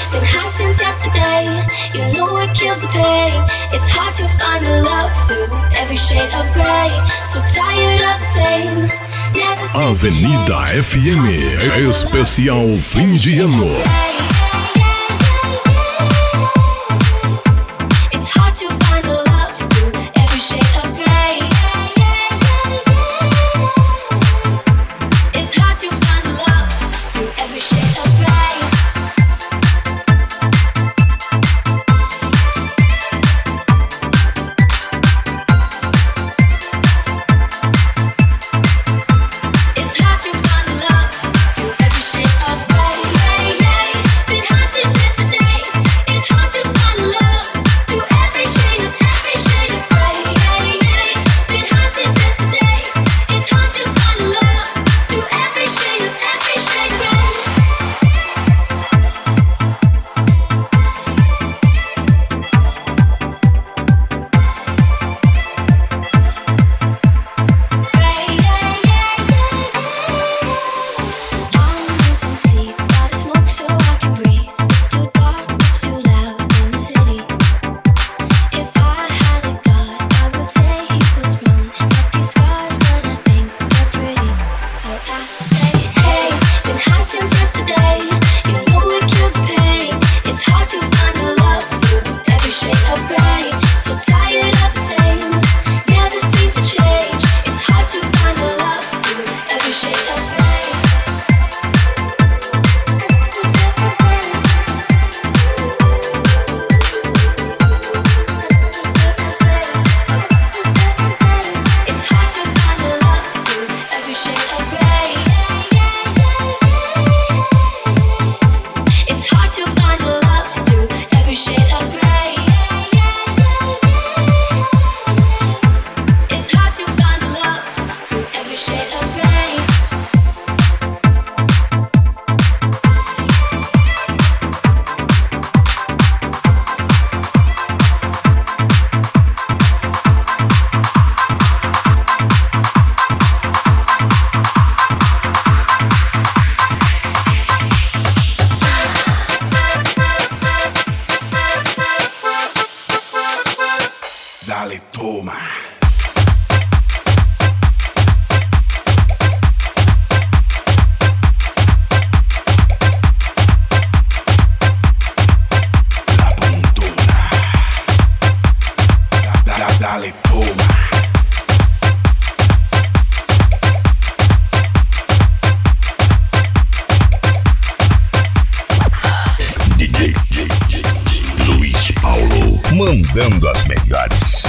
been high since yesterday. You know it kills the pain. It's hard to find a love through every shade of gray. So tired of the same. Never Avenida FM, especial fim de ano. Dale, toma. La puntona. Dale, toma. DJ Luiz Paulo, mandando as melhores.